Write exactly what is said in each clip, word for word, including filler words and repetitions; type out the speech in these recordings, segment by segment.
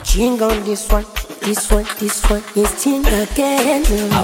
Chinga on this one, this one, this one is chinga again.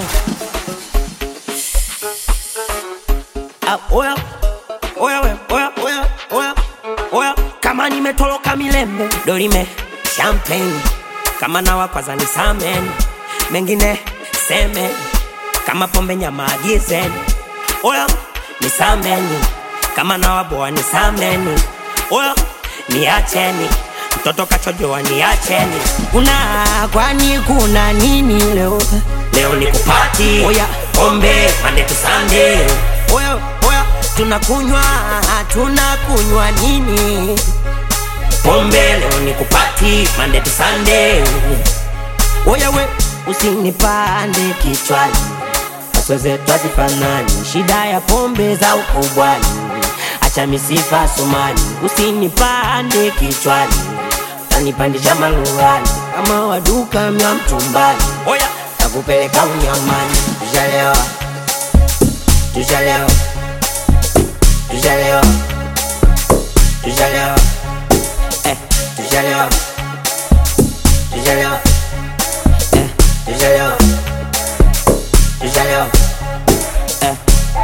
Ah, oya, oya, oya, oya, oya, oya. Kama nimetoloka milembe, dorime, champagne. Kama nawa kwaza ni samen, mengine semen. Kama pombe nyama agizen, oya, ni sameni. Kama nawa boa ni sameni, oya, ni acheni. Mtoto kachojoa ni acheni. Kuna kwani kuna nini leo? Leo ni kupati, oya, pombe, Monday to Sunday. Oya, oya, tunakunywa, tunakunywa nini? Pombe, leo ni kupati, Monday to Sunday. Oya we, usinipande kichwani, haswa zetu hazifanani. Shida ya pombe za ukubwani, acha misifa sumani. Usinipande kichwani, tanipandisha maluani. Kama waduka mwa mtumbani, oya, takupeleka unyamani. Tushalewa, tushalewa, tushalewa, tushalewa, eh, tushalewa, tushalewa, eh, tushalewa, tushalewa, eh.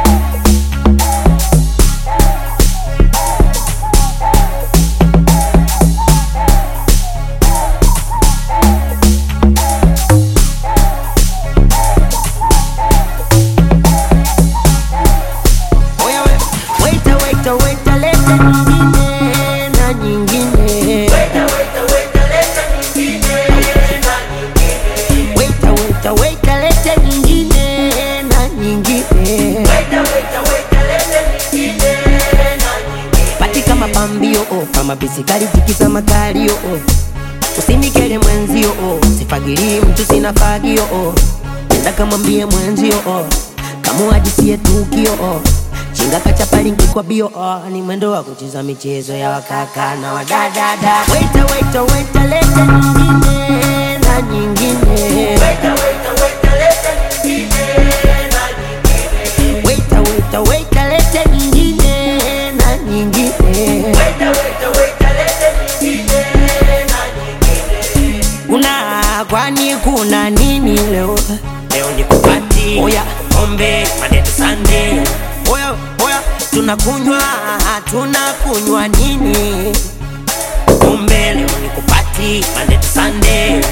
Kama bisikali tikisa makalio oh. Usinikele mwenzio oh. Sifagiri mtu sina fagio oh. Nenda kama mbie mwenzio oh. Kamu ajisie tukio oh. Chinga kachapali nkikwa bio oh. Ni mwendo wa kuchiza michezo ya wakaka na wadadada. Waita waita waita leta nyingine na nyingine. Waita waita waita leta nyingine na nyingine. Waita waita waita leta nyingine na nyingine. Waita waita waita leta nyingine na nyingine. Kuna kwani kuna nini leo? Leo ni kupati, oya, pombe, Monday to Sunday. Oya, oya, tunakunywa, tunakunywa nini? Pombe, leo ni kupati, Monday to Sunday.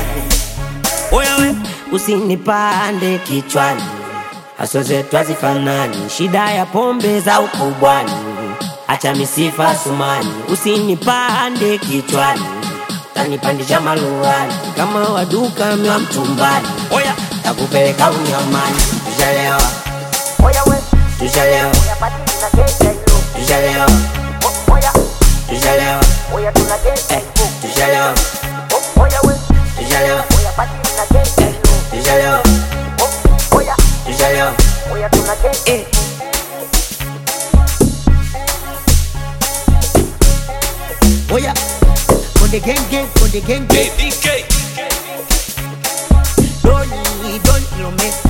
Oya we, usinipande kichwani, haswa zetu hazifanani. Shida ya pombe za ukubwani, acha misifa sumani. Usinipande kichwani, tanipandisha maluani. Kama waduka mwa mtumbani, oya, takupeleka unyamani. Tushalewa, oya we, tushalewa, oya pati tunakesha ilo. Tushalewa, oya, tushalewa, oya tunakesha ilo. Tushalewa, oya we, tushalewa, oya pati tunakesha ilo. Tushalewa, oya, tushalewa, oya tunakesha ilo. Oya, on the gang gang, on the gang gang. D K. Don't, don't, don't,